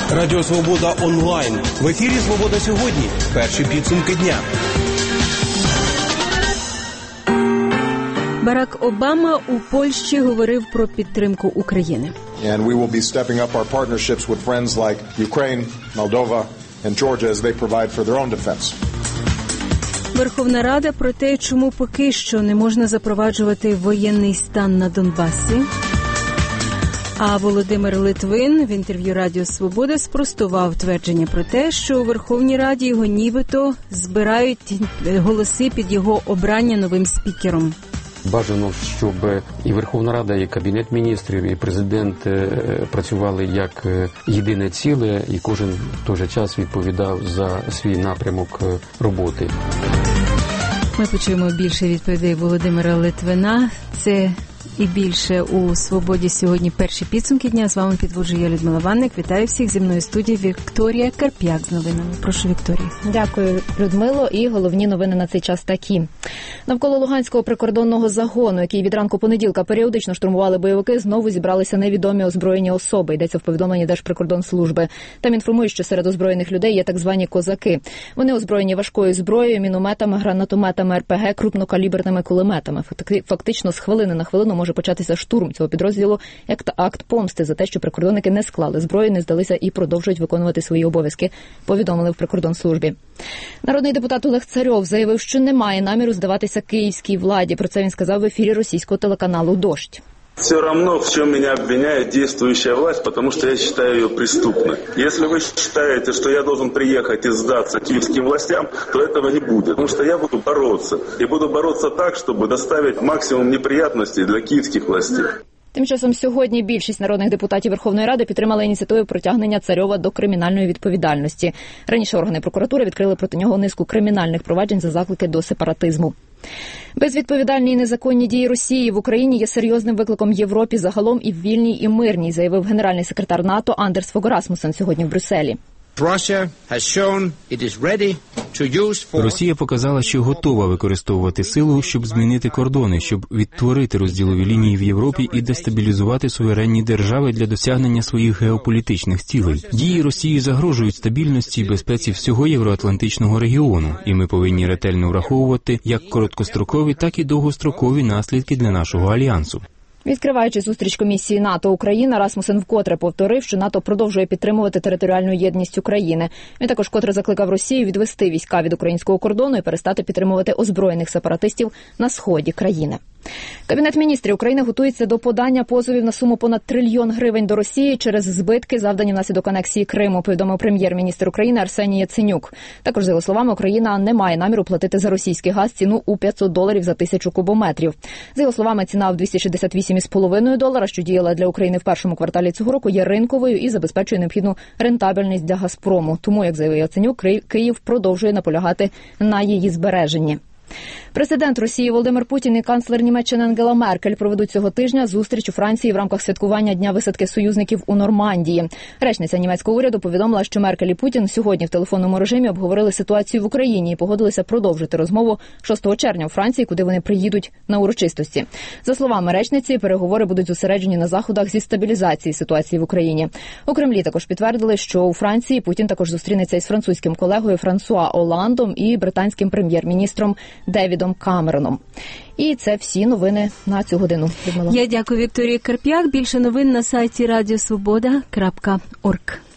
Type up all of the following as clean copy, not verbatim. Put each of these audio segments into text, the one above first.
Радіо Свобода онлайн. В ефірі «Свобода сьогодні». Перші підсумки дня. Барак Обама у Польщі говорив про підтримку України. And we will be stepping up our partnerships with friends like Ukraine, Moldova and Georgia as they provide for their own defense. Верховна Рада про те, чому поки що не можна запроваджувати воєнний стан на Донбасі. А Володимир Литвин в інтерв'ю Радіо Свобода спростував твердження про те, що у Верховній Раді його нібито збирають голоси під його обрання новим спікером. Бажано, щоб і Верховна Рада, і Кабінет міністрів, і президент працювали як єдине ціле, і кожен в той же час відповідав за свій напрямок роботи. Ми почуємо більше відповідей Володимира Литвина. Це і більше у «Свободі сьогодні». Перші підсумки дня. З вами підводжу я, Людмила Ванник. Вітаю всіх. Зі мною в студії Вікторія Карп'як з новинами. Прошу, Вікторія. Дякую, Людмило. І головні новини на цей час такі. Навколо Луганського прикордонного загону, який від ранку понеділка періодично штурмували бойовики, знову зібралися невідомі озброєні особи. Йдеться в повідомленні Держприкордонслужби. Там інформують, що серед озброєних людей є так звані козаки. Вони озброєні важкою зброєю, мінометами, гранатометами, РПГ, крупнокаліберними кулеметами. Фактично з хвилини на хвилину може початися штурм цього підрозділу як акт помсти за те, що прикордонники не склали зброю, не здалися і продовжують виконувати свої обов'язки, повідомили в Прикордонслужбі. Народний депутат Олег Царьов заявив, що не має наміру здаватися київській владі. Про це він сказав в ефірі російського телеканалу «Дождь». Все равно, в чем меня обвиняет действующая власть, потому что я считаю ее преступной. Если вы считаете, что я должен приехать и сдаться киевским властям, то этого не будет. Потому что я буду бороться. И буду бороться так, чтобы доставить максимум неприятностей для киевских властей. Тим часом сьогодні більшість народних депутатів Верховної Ради підтримали ініціативу притягнення Царьова до кримінальної відповідальності. Раніше органи прокуратури відкрили проти нього низку кримінальних проваджень за заклики до сепаратизму. Безвідповідальні і незаконні дії Росії в Україні є серйозним викликом Європі загалом і в вільній і мирній, заявив генеральний секретар НАТО Андерс Фог Расмуссен сьогодні в Брюсселі. Росія показала, що готова використовувати силу, щоб змінити кордони, щоб відтворити розділові лінії в Європі і дестабілізувати суверенні держави для досягнення своїх геополітичних цілей. Дії Росії загрожують стабільності і безпеці всього євроатлантичного регіону, і ми повинні ретельно враховувати як короткострокові, так і довгострокові наслідки для нашого альянсу. Відкриваючи зустріч комісії НАТО-Україна, Расмуссен вкотре повторив, що НАТО продовжує підтримувати територіальну єдність України. Він також вкотре закликав Росію відвести війська від українського кордону і перестати підтримувати озброєних сепаратистів на сході країни. Кабінет міністрів України готується до подання позовів на суму понад 1 трильйон гривень до Росії через збитки, завдані внаслідок анексії Криму, повідомив прем'єр-міністр України Арсеній Яценюк. Також, за його словами, Україна не має наміру платити за російський газ ціну у $500 за 1000 кубометрів. За його словами, ціна в $268,5, що діяла для України в першому кварталі цього року, є ринковою і забезпечує необхідну рентабельність для «Газпрому». Тому, як заявив Яценюк, Київ продовжує наполягати на її збереженні. Президент Росії Володимир Путін і канцлер Німеччини Ангела Меркель проведуть цього тижня зустріч у Франції в рамках святкування Дня висадки союзників у Нормандії. Речниця німецького уряду повідомила, що Меркель і Путін сьогодні в телефонному режимі обговорили ситуацію в Україні і погодилися продовжити розмову 6 червня у Франції, куди вони приїдуть на урочистості. За словами речниці, переговори будуть зосереджені на заходах зі стабілізації ситуації в Україні. У Кремлі також підтвердили, що у Франції Путін також зустрінеться із французьким колегою Франсуа Олландом і британським прем'єр-міністром Девідом Камероном. І це всі новини на цю годину. Людмила. Я дякую Вікторії Карп'як. Більше новин на сайті radiosvoboda.org.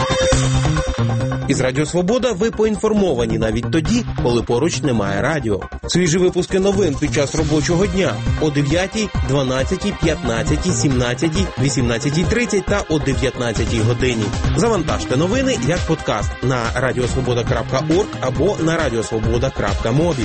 Із Радіо Свобода ви поінформовані навіть тоді, коли поруч немає радіо. Свіжі випуски новин під час робочого дня о 9, 12, 15, 17, 18:30 та о 19 годині. Завантажте новини як подкаст на radiosvoboda.org або на radiosvoboda.mobi.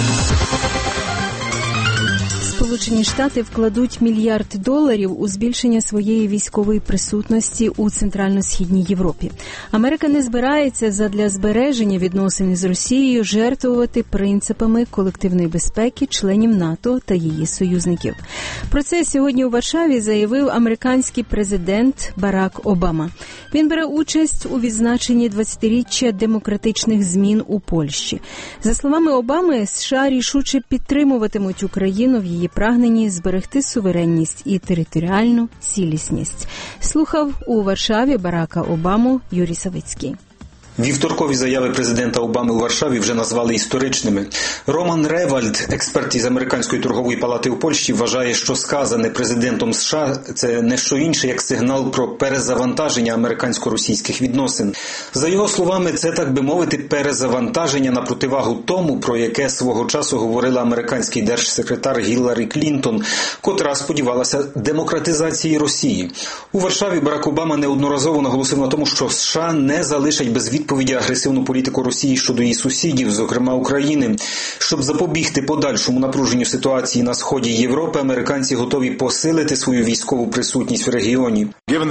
Сполучені Штати вкладуть $1 мільярд у збільшення своєї військової присутності у Центрально-Східній Європі. Америка не збирається задля збереження відносин з Росією жертвувати принципами колективної безпеки членів НАТО та її союзників. Про це сьогодні у Варшаві заявив американський президент Барак Обама. Він бере участь у відзначенні 20-річчя демократичних змін у Польщі. За словами Обами, США рішуче підтримуватимуть Україну в її прагненні зберегти суверенність і територіальну цілісність. Слухав у Варшаві Барака Обаму Юрій Савицький. Вівторкові заяви президента Обами у Варшаві вже назвали історичними. Роман Ревальд, експерт із Американської торгової палати у Польщі, вважає, що сказане президентом США – це не що інше, як сигнал про перезавантаження американсько-російських відносин. За його словами, це, так би мовити, перезавантаження на противагу тому, про яке свого часу говорила американський держсекретар Гілларі Клінтон, котра сподівалася демократизації Росії. У Варшаві Барак Обама неодноразово наголосив на тому, що США не залишать без відповіді агресивну політику Росії щодо її сусідів, зокрема України. Щоб запобігти подальшому напруженню ситуації на сході Європи, американці готові посилити свою військову присутність в регіоні.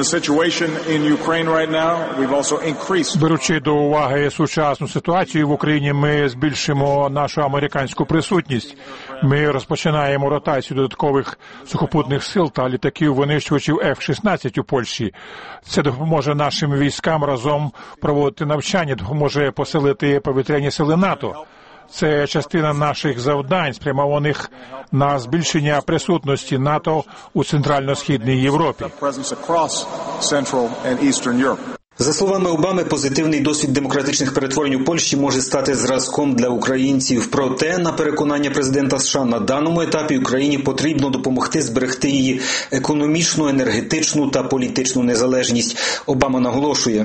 Беручи до уваги сучасну ситуацію в Україні, ми збільшимо нашу американську присутність. Ми розпочинаємо ротацію додаткових сухопутних сил та літаків-винищувачів F-16 у Польщі. Це допоможе нашим військам разом проводити навчання, допоможе посилити повітряні сили НАТО. Це частина наших завдань, спрямованих на збільшення присутності НАТО у Центрально-Східній Європі. За словами Обами, позитивний досвід демократичних перетворень у Польщі може стати зразком для українців. Проте, на переконання президента США, на даному етапі Україні потрібно допомогти зберегти її економічну, енергетичну та політичну незалежність. Обама наголошує: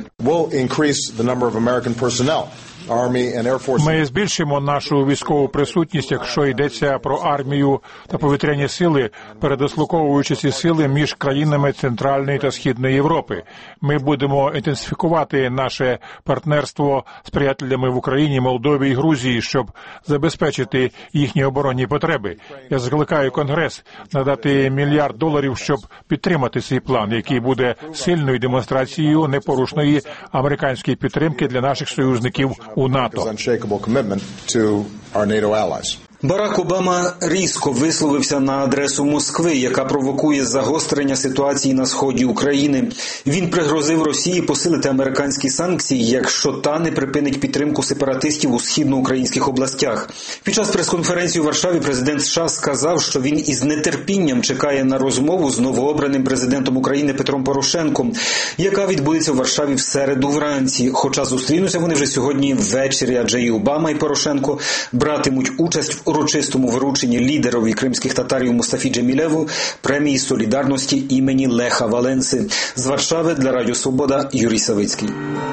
ми збільшимо нашу військову присутність, якщо йдеться про армію та повітряні сили, передислоковуючи ці сили між країнами Центральної та Східної Європи. Ми будемо інтенсифікувати наше партнерство з приятелями в Україні, Молдові і Грузії, щоб забезпечити їхні оборонні потреби. Я закликаю Конгрес надати $1 мільярд, щоб підтримати цей план, який буде сильною демонстрацією непорушної американської підтримки для наших союзників у НАТО. Барак Обама різко висловився на адресу Москви, яка провокує загострення ситуації на сході України. Він пригрозив Росії посилити американські санкції, якщо та не припинить підтримку сепаратистів у східноукраїнських областях. Під час прес-конференції у Варшаві президент США сказав, що він із нетерпінням чекає на розмову з новообраним президентом України Петром Порошенком, яка відбудеться у Варшаві в середу вранці. Хоча зустрінуться вони вже сьогодні ввечері, адже і Обама, і Порошенко братимуть участь в урочистому врученні лідерові кримських татарів Мустафі Джемілєву премії солідарності імені Леха Валенси. З Варшави для Радіо Свобода Юрій Савицький.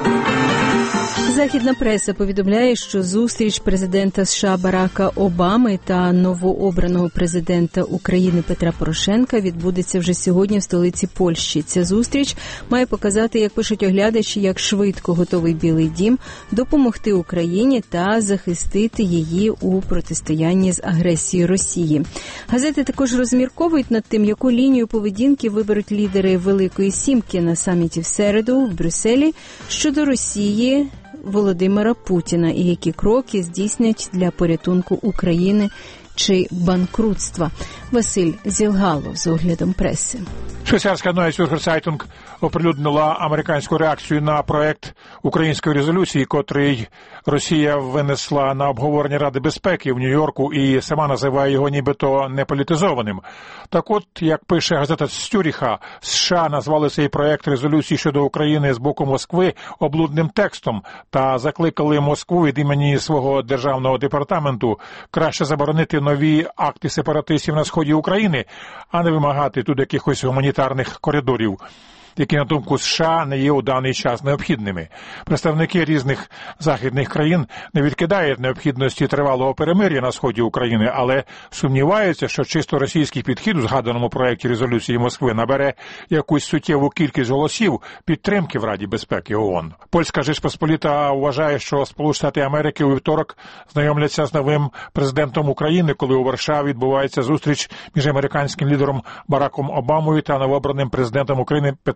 Західна преса повідомляє, що зустріч президента США Барака Обами та новообраного президента України Петра Порошенка відбудеться вже сьогодні в столиці Польщі. Ця зустріч має показати, як пишуть оглядачі, як швидко готовий Білий дім допомогти Україні та захистити її у протистоянні з агресією Росії. Газети також розмірковують над тим, яку лінію поведінки виберуть лідери Великої Сімки на саміті в середу в Брюсселі щодо Росії Володимира Путіна і які кроки здійснять для порятунку України чи банкрутства. Василь Зілгало з оглядом преси. Швейцарська Neue Zürcher Zeitung оприлюднила американську реакцію на проект української резолюції, котрий Росія винесла на обговорення Ради безпеки в Нью-Йорку і сама називає його нібито неполітизованим. Так от, як пише газета з Цюріха, США назвали цей проект резолюції щодо України з боку Москви облудним текстом та закликали Москву від імені свого державного департаменту краще заборонити нові акти сепаратистів на сході України, а не вимагати тут якихось гуманітарних коридорів, які, на думку США, не є у даний час необхідними. Представники різних західних країн не відкидають необхідності тривалого перемир'я на сході України, але сумніваються, що чисто російський підхід у згаданому проєкті резолюції Москви набере якусь суттєву кількість голосів підтримки в Раді безпеки ООН. Польська Жечпосполіта вважає, що Сполучені Штати Америки у вівторок знайомляться з новим президентом України, коли у Варшаві відбувається зустріч між американським лідером Бараком Обамою та новообраним президентом України Петром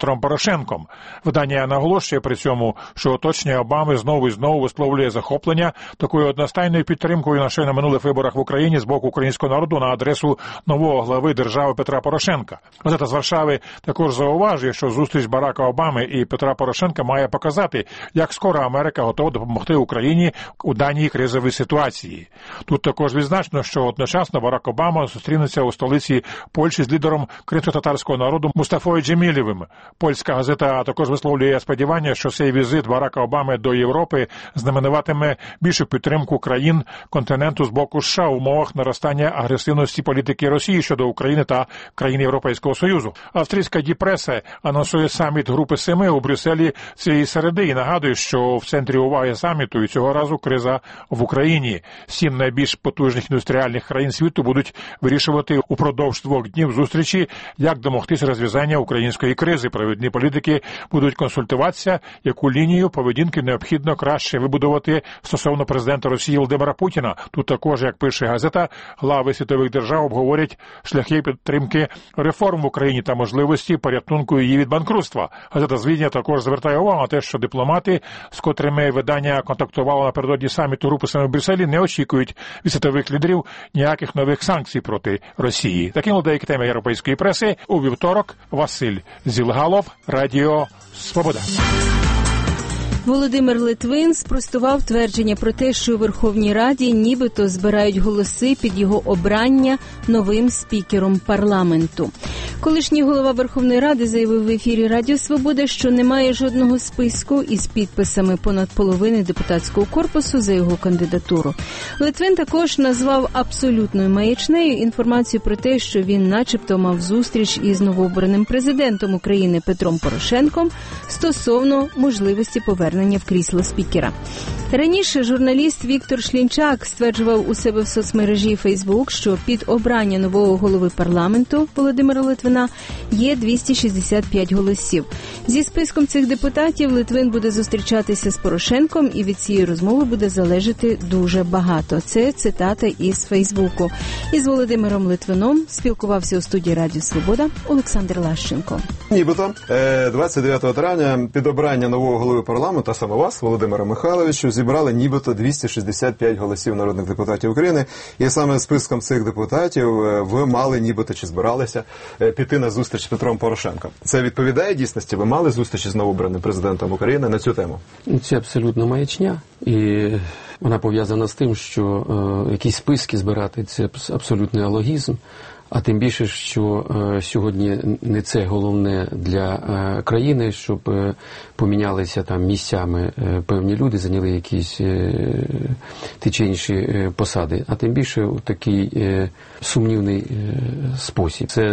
Петром Порошенком. Видання наголошує при цьому, що оточення Обами знову і знову висловлює захоплення такою одностайною підтримкою на щойно минулих виборах в Україні з боку українського народу на адресу нового глави держави Петра Порошенка. Газета з Варшави також зауважує, що зустріч Барака Обами і Петра Порошенка має показати, як скоро Америка готова допомогти Україні у даній кризовій ситуації. Тут також відзначено, що одночасно Барак Обама зустрінеться у столиці Польщі з лідером кримськотатарського народу Мустафою Джемілєвим. Польська газета також висловлює сподівання, що цей візит Барака Обами до Європи знаменуватиме більшу підтримку країн континенту з боку США в умовах наростання агресивності політики Росії щодо України та країн Європейського Союзу. Австрійська Die Presse анонсує саміт Групи Семи у Брюсселі цієї середи і нагадує, що в центрі уваги саміту і цього разу криза в Україні. 7 найбільш потужних індустріальних країн світу будуть вирішувати упродовж 2 днів зустрічі, як домогтися розв'язання української кризи. Провідні політики будуть консультуватися, яку лінію поведінки необхідно краще вибудувати стосовно президента Росії Володимира Путіна. Тут також, як пише газета, глави світових держав обговорять шляхи підтримки реформ в Україні та можливості порятунку її від банкрутства. Газета з Відня також звертає увагу на те, що дипломати, з котрими видання контактувало напередодні саміту Групи Семи в Брюсселі, не очікують від світових лідерів ніяких нових санкцій проти Росії. Таким були деякі теми європейської преси. У вівторок Василь Зілгалов, Радіо Свобода. Володимир Литвин спростував твердження про те, що у Верховній Раді нібито збирають голоси під його обрання новим спікером парламенту. Колишній голова Верховної Ради заявив в ефірі Радіо Свобода, що немає жодного списку із підписами понад половини депутатського корпусу за його кандидатуру. Литвин також назвав абсолютною маячнею інформацію про те, що він начебто мав зустріч із новообраним президентом України Петром Порошенком стосовно можливості повернення в крісло спікера. Раніше журналіст Віктор Шлінчак стверджував у себе в соцмережі Facebook, що під обрання нового голови парламенту Володимира Литвина є 265 голосів. Зі списком цих депутатів Литвин буде зустрічатися з Порошенком, і від цієї розмови буде залежати дуже багато. Це цитата із Фейсбуку. Із Володимиром Литвином спілкувався у студії Радіо Свобода Олександр Лащенко. Нібито 29 травня під обрання нового голови парламенту, а саме вас, Володимира Михайловича, зібрали нібито 265 голосів народних депутатів України. І саме списком цих депутатів ви мали нібито чи збиралися піти на зустріч з Петром Порошенком. Це відповідає дійсності? Ви мали зустріч з новообраним президентом України на цю тему? Це абсолютно маячня. І вона пов'язана з тим, що якісь списки збирати – це абсолютний алогізм. А тим більше, що сьогодні не це головне для країни, щоб помінялися там місцями певні люди, зайняли якісь ті чи інші посади. А тим більше у такий сумнівний спосіб. Це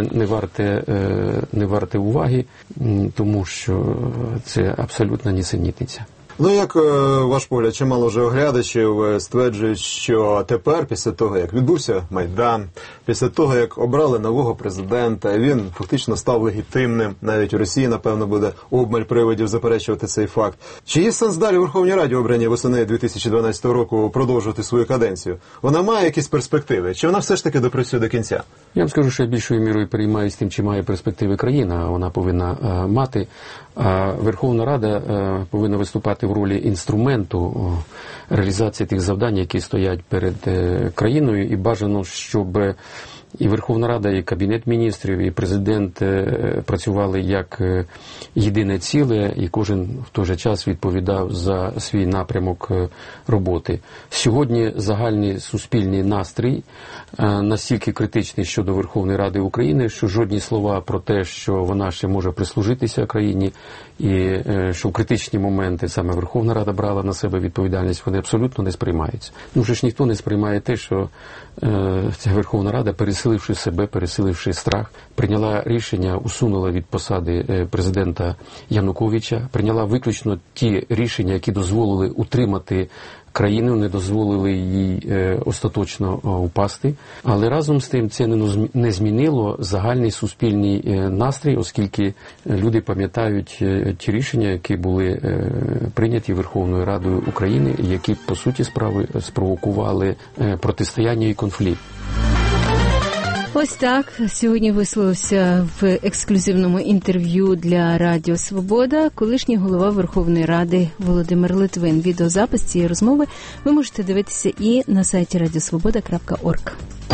не варте уваги, тому що це абсолютна нісенітниця. Ну, як ваш погляд, чимало вже оглядачів стверджують, що тепер, після того, як відбувся Майдан, після того, як обрали нового президента, він фактично став легітимним, навіть у Росії, напевно, буде обмаль приводів заперечувати цей факт. Чи є сенс далі Верховній Раді, обраній восени 2012 року, продовжувати свою каденцію? Вона має якісь перспективи? Чи вона все ж таки допрацює до кінця? Я вам скажу, що я більшою мірою переймаюся тим, чи має перспективи країна, вона повинна мати. А Верховна Рада повинна виступати в ролі інструменту реалізації тих завдань, які стоять перед країною, і бажано, щоб і Верховна Рада, і Кабінет міністрів, і президент працювали як єдине ціле, і кожен в той же час відповідав за свій напрямок роботи. Сьогодні загальний суспільний настрій настільки критичний щодо Верховної Ради України, що жодні слова про те, що вона ще може прислужитися країні, і що в критичні моменти саме Верховна Рада брала на себе відповідальність, вони абсолютно не сприймаються. Ну, вже ж ніхто не сприймає те, що ця Верховна Рада, пересиливши себе, пересиливши страх, прийняла рішення, усунула від посади президента Януковича, прийняла виключно ті рішення, які дозволили утримати країну, не дозволили їй остаточно упасти. Але разом з тим це не змінило загальний суспільний настрій, оскільки люди пам'ятають ті рішення, які були прийняті Верховною Радою України, які, по суті справи, спровокували протистояння і конфлікт. Ось так сьогодні висловився в ексклюзивному інтерв'ю для Радіо Свобода колишній голова Верховної Ради Володимир Литвин. Відеозапис цієї розмови ви можете дивитися і на сайті radiosvoboda.org.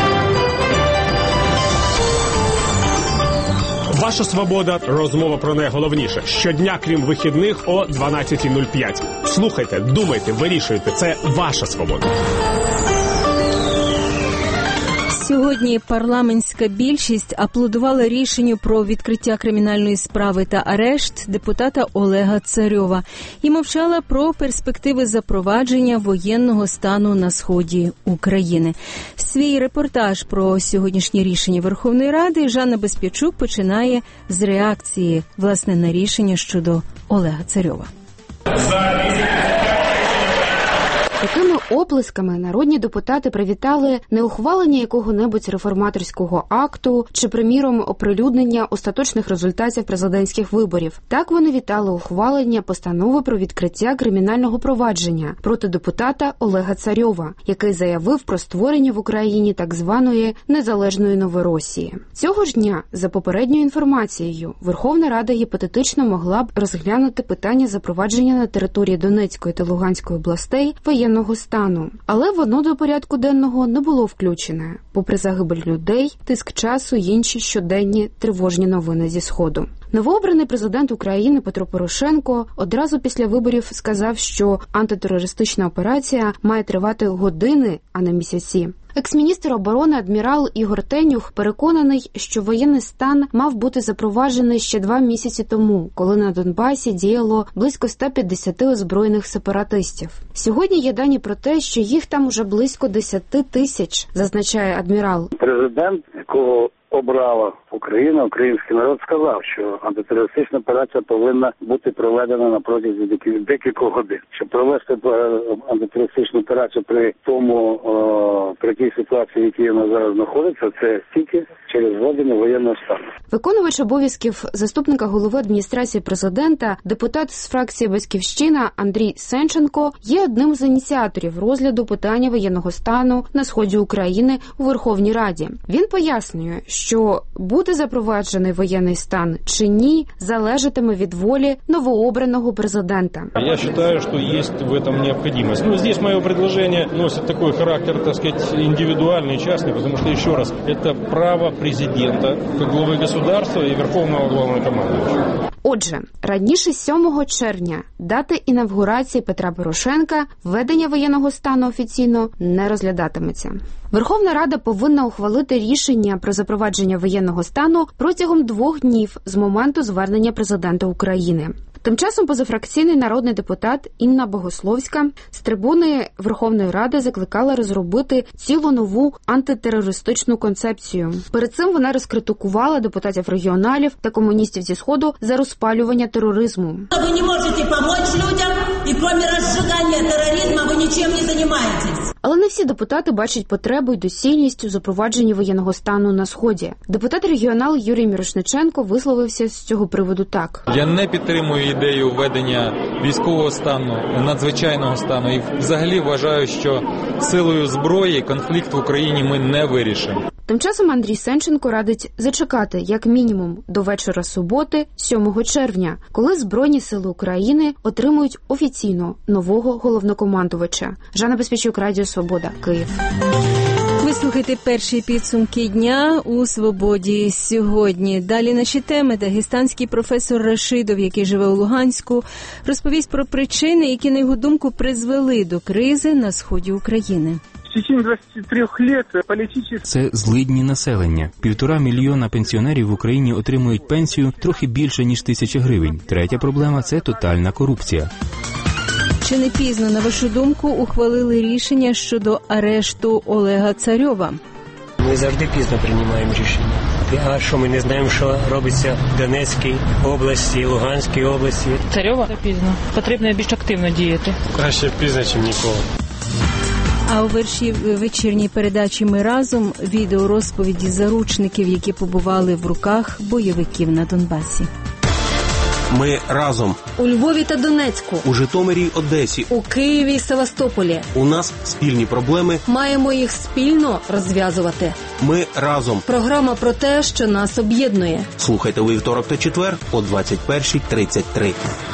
Ваша свобода. Розмова про найголовніше. Щодня, крім вихідних, о 12:05. Слухайте, думайте, вирішуйте. Це ваша свобода. Сьогодні парламентська більшість аплодувала рішенню про відкриття кримінальної справи та арешт депутата Олега Царьова і мовчала про перспективи запровадження воєнного стану на сході України. Свій репортаж про сьогоднішнє рішення Верховної Ради Жанна Безпячук починає з реакції, власне, на рішення щодо Олега Царьова. Такими оплесками народні депутати привітали не ухвалення якого-небудь реформаторського акту чи, приміром, оприлюднення остаточних результатів президентських виборів. Так вони вітали ухвалення постанови про відкриття кримінального провадження проти депутата Олега Царьова, який заявив про створення в Україні так званої незалежної Новоросії. Цього ж дня, за попередньою інформацією, Верховна Рада гіпотетично могла б розглянути питання запровадження на території Донецької та Луганської областей воєнного стану. Але воно до порядку денного не було включене, попри загибель людей, тиск часу й інші щоденні тривожні новини зі Сходу. Новообраний президент України Петро Порошенко одразу після виборів сказав, що антитерористична операція має тривати години, а не місяці. Екс-міністр оборони адмірал Ігор Тенюх переконаний, що воєнний стан мав бути запроваджений ще 2 місяці тому, коли на Донбасі діяло близько 150 озброєних сепаратистів. Сьогодні є дані про те, що їх там уже близько 10 тисяч, зазначає адмірал. Президент, якого обрала Україна, український народ, сказав, що антитерористична операція повинна бути проведена на протязі декількох годин. Щоб провести антитерористичну операцію при тій ситуації, в якій вона зараз знаходиться, це тільки через введення воєнного стану. Виконувач обов'язків заступника голови адміністрації президента, депутат з фракції «Батьківщина» Андрій Сенченко є одним з ініціаторів розгляду питання воєнного стану на сході України у Верховній Раді. Він пояснює, що буде запроваджений воєнний стан чи ні, залежатиме від волі новообраного президента. Я вважаю, що є в этом необхідність. Здесь моє предложение носит такой характер, так сказать, индивидуальный, частный, потому что, еще раз, это право президента, как главы государства и верховного главнокомандующего. Отже, раніше 7 червня, дати інавгурації Петра Порошенка, введення воєнного стану офіційно не розглядатиметься. Верховна Рада повинна ухвалити рішення про запровадження воєнного стану протягом 2 днів з моменту звернення президента України. Тим часом позафракційний народний депутат Інна Богословська з трибуни Верховної Ради закликала розробити цілу нову антитерористичну концепцію. Перед цим вона розкритикувала депутатів-регіоналів та комуністів зі Сходу за розпалювання тероризму. Ви не можете допомогти людям, і крім розжигання тероризму ви нічим не займаєтесь. Але не всі депутати бачать потребу й доцільність у запровадженні воєнного стану на Сході. Депутат-регіонал Юрій Мірошниченко висловився з цього приводу так. Я не підтримую ідею введення військового стану, надзвичайного стану і взагалі вважаю, що силою зброї конфлікт в Україні ми не вирішимо. Тим часом Андрій Сенченко радить зачекати як мінімум до вечора суботи, 7 червня, коли Збройні сили України отримують офіційно нового головнокомандувача. Жанна Безпячук, Радіо Свобода, Київ. Ви слухаєте перші підсумки дня у «Свободі» сьогодні. Далі наші теми. Дагестанський професор Рашидов, який живе у Луганську, розповість про причини, які, на його думку, призвели до кризи на сході України. Це злидні населення. 1,5 мільйона пенсіонерів в Україні отримують пенсію трохи більше, ніж 1000 гривень. Третя проблема – це тотальна корупція. Чи не пізно, на вашу думку, ухвалили рішення щодо арешту Олега Царьова? Ми завжди пізно приймаємо рішення. А що, ми не знаємо, що робиться в Донецькій області, Луганській області? Царьова? Пізно. Потрібно більш активно діяти. Краще пізно, ніж ніколи. А у вечірній передачі «Ми разом» відео розповіді заручників, які побували в руках бойовиків на Донбасі. Ми разом. У Львові та Донецьку. У Житомирі й Одесі. У Києві й Севастополі. У нас спільні проблеми. Маємо їх спільно розв'язувати. Ми разом. Програма про те, що нас об'єднує. Слухайте у вівторок та четвер о 21:33.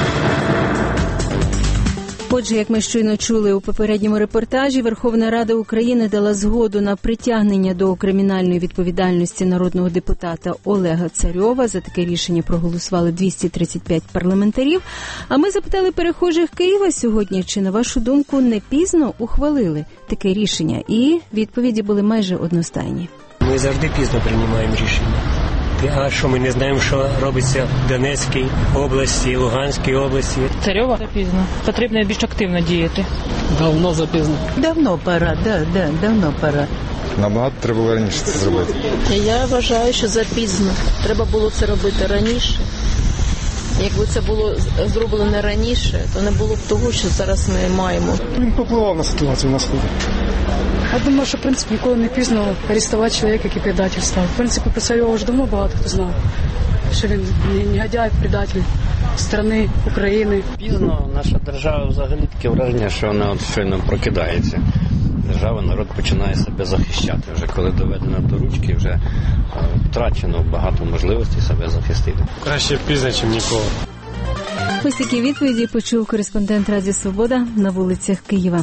Отже, як ми щойно чули у попередньому репортажі, Верховна Рада України дала згоду на притягнення до кримінальної відповідальності народного депутата Олега Царьова. За таке рішення проголосували 235 парламентарів. А ми запитали перехожих Києва сьогодні, чи, на вашу думку, не пізно ухвалили таке рішення. І відповіді були майже одностайні. Ми завжди пізно приймаємо рішення. А що, ми не знаємо, що робиться в Донецькій області, Луганській області? Царьова запізно. Потрібно більш активно діяти. Давно запізно. Давно пора, давно пора. Набагато треба було раніше це зробити. Я вважаю, що запізно. Треба було це робити раніше. Якби це було зроблено раніше, то не було б того, що зараз ми маємо. Він попливав на ситуацію на сході. Я думаю, що, в принципі, ніколи не пізно арестувати чоловіка, який предатель став. В принципі, про Царьова вже давно багато хто знав, що він негодяй, предатель країни України. Пізно наша держава взагалі таке враження, що вона от щойно прокидається. Держава, народ починає себе захищати. Вже коли доведено до ручки, вже втрачено багато можливостей себе захистити. Краще пізно, ніж ніколи. Ось такі відповіді почув кореспондент Радіо Свобода на вулицях Києва.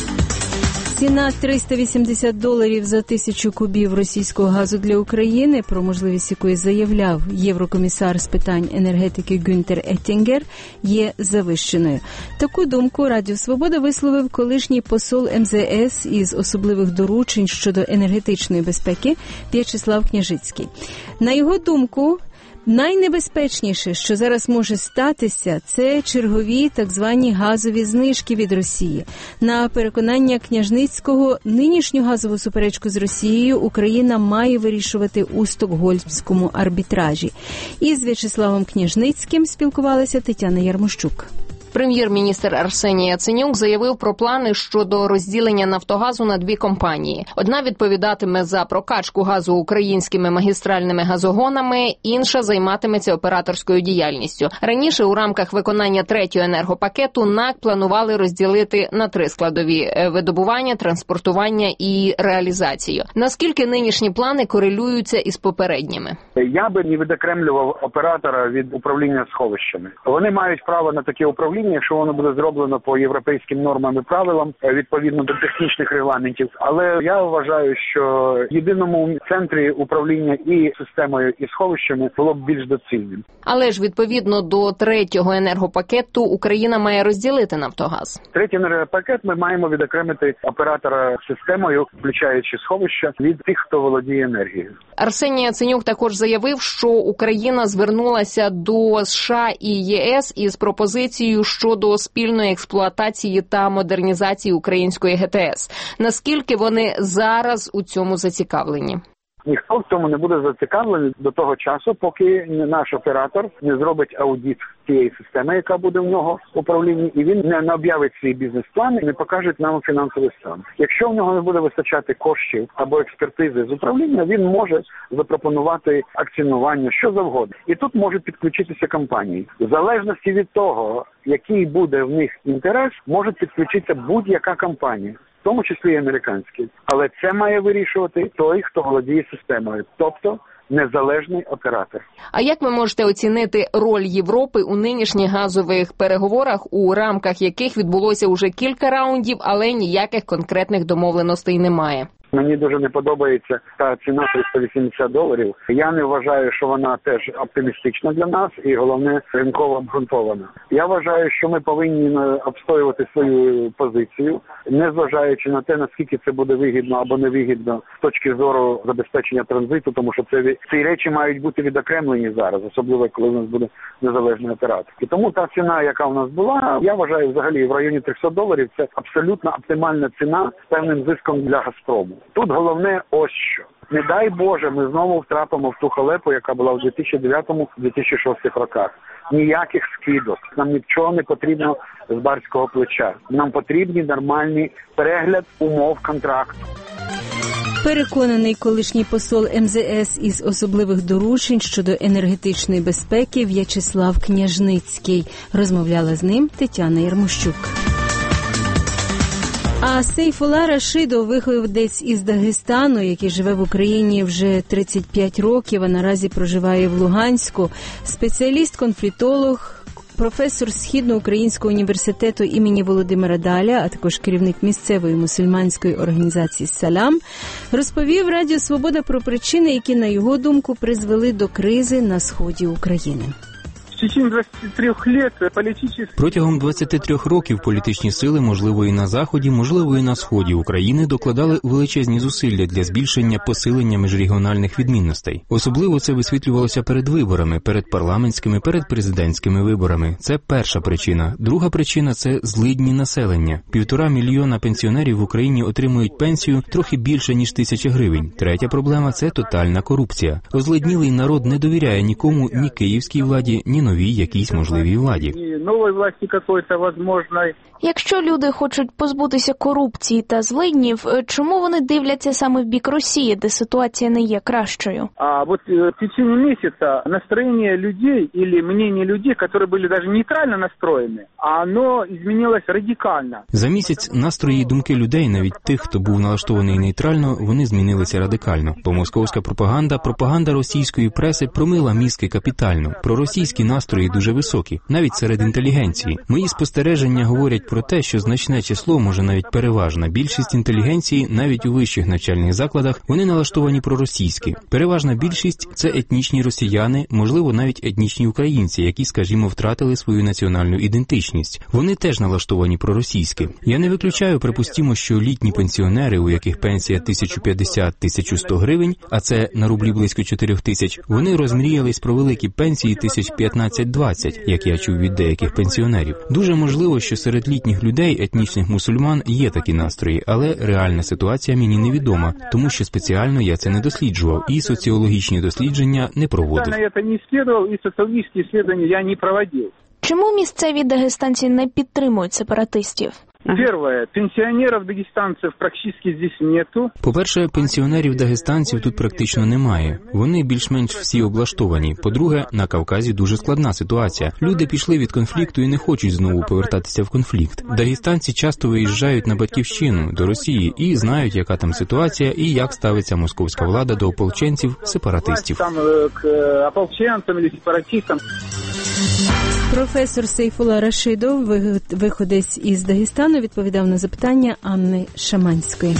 Ціна $380 за 1000 кубів російського газу для України, про можливість якої заявляв єврокомісар з питань енергетики Гюнтер Еттінгер, є завищеною. Таку думку Радіо Свобода висловив колишній посол МЗС із особливих доручень щодо енергетичної безпеки В'ячеслав Княжицький. На його думку, найнебезпечніше, що зараз може статися, це чергові так звані газові знижки від Росії. На переконання Княжницького, нинішню газову суперечку з Росією Україна має вирішувати у Стокгольмському арбітражі. Із В'ячеславом Княжницьким спілкувалася Тетяна Ярмощук. Прем'єр-міністр Арсеній Яценюк заявив про плани щодо розділення «Нафтогазу» на дві компанії. Одна відповідатиме за прокачку газу українськими магістральними газогонами, інша займатиметься операторською діяльністю. Раніше у рамках виконання третього енергопакету НАК планували розділити на 3 складові – видобування, транспортування і реалізацію. Наскільки нинішні плани корелюються із попередніми? Я би не відокремлював оператора від управління сховищами. Вони мають право на таке управління, якщо воно буде зроблено по європейським нормам і правилам, відповідно до технічних регламентів. Але я вважаю, що в єдиному центрі управління і системою, і сховищами було б більш доцільним. Але ж відповідно до третього енергопакету Україна має розділити «Нафтогаз». Третій енергопакет ми маємо відокремити оператора системою, включаючи сховища, від тих, хто володіє енергією. Арсеній Яценюк також заявив, що Україна звернулася до США і ЄС із пропозицією щодо спільної експлуатації та модернізації української ГТС. Наскільки вони зараз у цьому зацікавлені? Ніхто в цьому не буде зацікавлений до того часу, поки наш оператор не зробить аудит тієї системи, яка буде в нього в управлінні, і він не об'явить свій бізнес-план і не покаже нам фінансовий стан. Якщо в нього не буде вистачати коштів або експертизи з управління, він може запропонувати акціонування, що завгодно. І тут можуть підключитися компанії. В залежності від того, який буде в них інтерес, може підключитися будь-яка компанія, в тому числі і американські. Але це має вирішувати той, хто володіє системою, тобто незалежний оператор. А як ви можете оцінити роль Європи у нинішніх газових переговорах, у рамках яких відбулося уже кілька раундів, але ніяких конкретних домовленостей немає? Мені дуже не подобається та ціна $380. Я не вважаю, що вона теж оптимістична для нас і, головне, ринково обґрунтована. Я вважаю, що ми повинні обстоювати свою позицію, не зважаючи на те, наскільки це буде вигідно або невигідно з точки зору забезпечення транзиту, тому що ці речі мають бути відокремлені зараз, особливо коли у нас буде незалежний оператор. І тому та ціна, яка в нас була, я вважаю, взагалі в районі $300 це абсолютно оптимальна ціна з певним зиском для Газпрому. Тут головне ось що. Не дай Боже, ми знову втрапимо в ту халепу, яка була в 2009-2006 роках. Ніяких скидок. Нам нічого не потрібно з барського плеча. Нам потрібний нормальний перегляд умов контракту. Переконаний колишній посол МЗС із особливих доручень щодо енергетичної безпеки В'ячеслав Княжницький. Розмовляла з ним Тетяна Ярмощук. А Сейфулла Рашидов, виходець із Дагестану, який живе в Україні вже 35 років, а наразі проживає в Луганську, спеціаліст-конфліктолог, професор Східноукраїнського університету імені Володимира Даля, а також керівник місцевої мусульманської організації «Салам», розповів Радіо Свобода про причини, які, на його думку, призвели до кризи на сході України. Протягом 23 років політичні сили, можливо і на Заході, можливо і на Сході України, докладали величезні зусилля для збільшення посилення міжрегіональних відмінностей. Особливо це висвітлювалося перед виборами, перед парламентськими, перед президентськими виборами. Це перша причина. Друга причина – це злидні населення. 1,5 мільйона пенсіонерів в Україні отримують пенсію трохи більше, ніж 1000 гривень. Третя проблема – це тотальна корупція. Озлиднілий народ не довіряє нікому, ні київській владі, ні новій якійсь можливій владі. Якщо люди хочуть позбутися корупції та злиднів, чому вони дивляться саме в бік Росії, де ситуація не є кращою? А вот в течение месяца настроение людей или мнение людей, которые были даже нейтрально настроены, оно изменилось радикально. За місяць настрої і думки людей, навіть тих, хто був налаштований нейтрально, вони змінилися радикально. Бо московська пропаганда російської преси промила мізки капітально. Проросійські настрої дуже високі, навіть серед інтелігенції. Мої спостереження говорять про те, що значне число, може навіть переважна більшість інтелігенції, навіть у вищих навчальних закладах, вони налаштовані проросійськи. Переважна більшість – це етнічні росіяни, можливо, навіть етнічні українці, які, скажімо, втратили свою національну ідентичність. Вони теж налаштовані проросійськи. Я не виключаю, припустімо, що літні пенсіонери, у яких пенсія 1050-1100 гривень, а це на рублі близько 4000, вони розмріялись про великі пенсії 15-20, як я чув від деяких пенсіонерів. Дуже можливо, що серед літніх людей, етнічних мусульман, є такі настрої, але реальна ситуація мені невідома, тому що спеціально я це не досліджував і соціологічні дослідження не проводив. Я це не досліджував і соціологічні дослідження я не проводив. Чому місцеві дагестанці не підтримують сепаратистів? Первое. Пенсионеров дагестанцев практически здесь нету. По-перше, пенсіонерів-дагестанців тут практично немає. Вони більш-менш всі облаштовані. По-друге, на Кавказі дуже складна ситуація. Люди пішли від конфлікту і не хочуть знову повертатися в конфлікт. Дагестанці часто виїжджають на батьківщину, до Росії, і знають, яка там ситуація і як ставиться московська влада до ополченців, сепаратистів. Там к ополченцям или сепаратистам. Професор Сейфулла Рашидов, виходець із Дагестану, відповідав на запитання Анни Шаманської.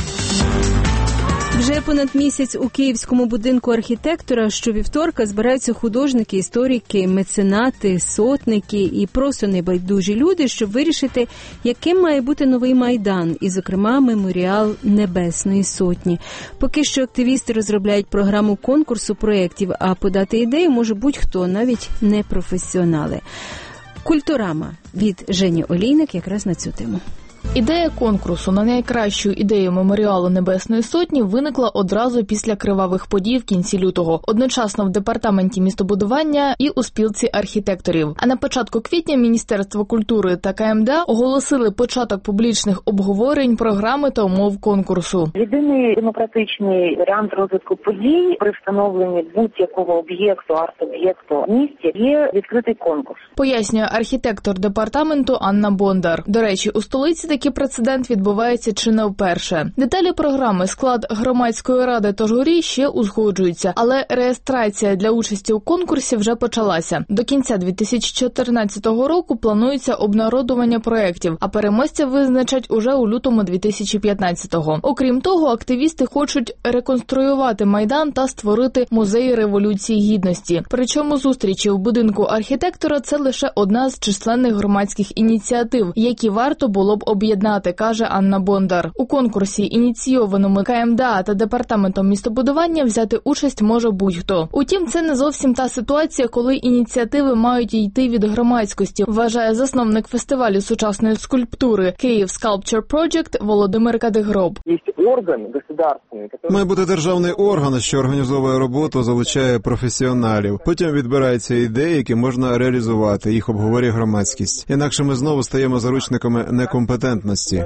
Вже понад місяць у Київському будинку архітектора щовівторка збираються художники, історики, меценати, сотники і просто небайдужі люди, щоб вирішити, яким має бути новий Майдан, і, зокрема, меморіал Небесної Сотні. Поки що активісти розробляють програму конкурсу проєктів, а подати ідею може будь-хто, навіть непрофесіонали. Культурама від Жені Олійник якраз на цю тему. Ідея конкурсу на найкращу ідею меморіалу Небесної Сотні виникла одразу після кривавих подій в кінці лютого. Одночасно в департаменті містобудування і у спілці архітекторів. А на початку квітня Міністерство культури та КМДА оголосили початок публічних обговорень програми та умов конкурсу. Єдиний демократичний варіант розвитку подій при встановленні будь-якого об'єкту, арт-об'єкту в місті є відкритий конкурс. Пояснює архітектор департаменту Анна Бондар. До речі, у столиці такий прецедент відбувається чи не вперше. Деталі програми, склад громадської ради та журі ще узгоджуються, але реєстрація для участі у конкурсі вже почалася. До кінця 2014 року планується обнародування проєктів, а переможця визначать уже у лютому 2015-го. Окрім того, активісти хочуть реконструювати Майдан та створити музей Революції Гідності. Причому зустрічі в будинку архітектора – це лише одна з численних громадських ініціатив, які варто було б об'єднати, каже Анна Бондар. У конкурсі, ініційованому КМДА та департаментом містобудування, взяти участь може будь-хто. Утім, це не зовсім та ситуація, коли ініціативи мають йти від громадськості, вважає засновник фестивалю сучасної скульптури Київ Sculpture Project Володимир Кадигроб. Є орган державний, має бути державний орган, що організовує роботу, залучає професіоналів. Потім відбираються ідеї, які можна реалізувати, їх обговорює громадськість. Інакше ми знову стаємо заручниками некомпетентності.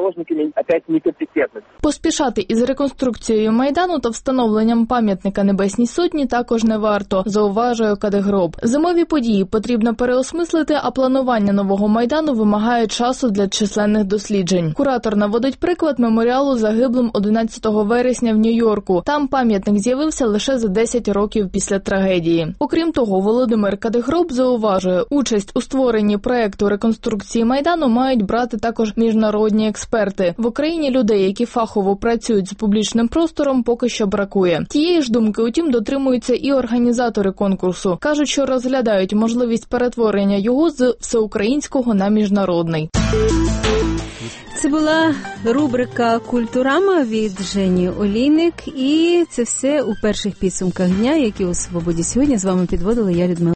заложниками опять некомпетентности. Поспішати із реконструкцією Майдану та встановленням пам'ятника Небесній Сотні також не варто, зауважує Кадегроб. Зимові події потрібно переосмислити, а планування нового Майдану вимагає часу для численних досліджень. Куратор наводить приклад меморіалу загиблим 11 вересня в Нью-Йорку. Там пам'ятник з'явився лише за 10 років після трагедії. Окрім того, Володимир Кадегроб зауважує, участь у створенні проекту реконструкції Майдану мають брати також міжнародні експерти. В Україні людей, які фахово працюють з публічним простором, поки що бракує. Тієї ж думки, утім, дотримуються і організатори конкурсу. Кажуть, що розглядають можливість перетворення його з всеукраїнського на міжнародний. Це була рубрика «Культурама» від Жені Олійник. І це все у перших підсумках дня, які у «Свободі» сьогодні з вами підводила я, Людмила.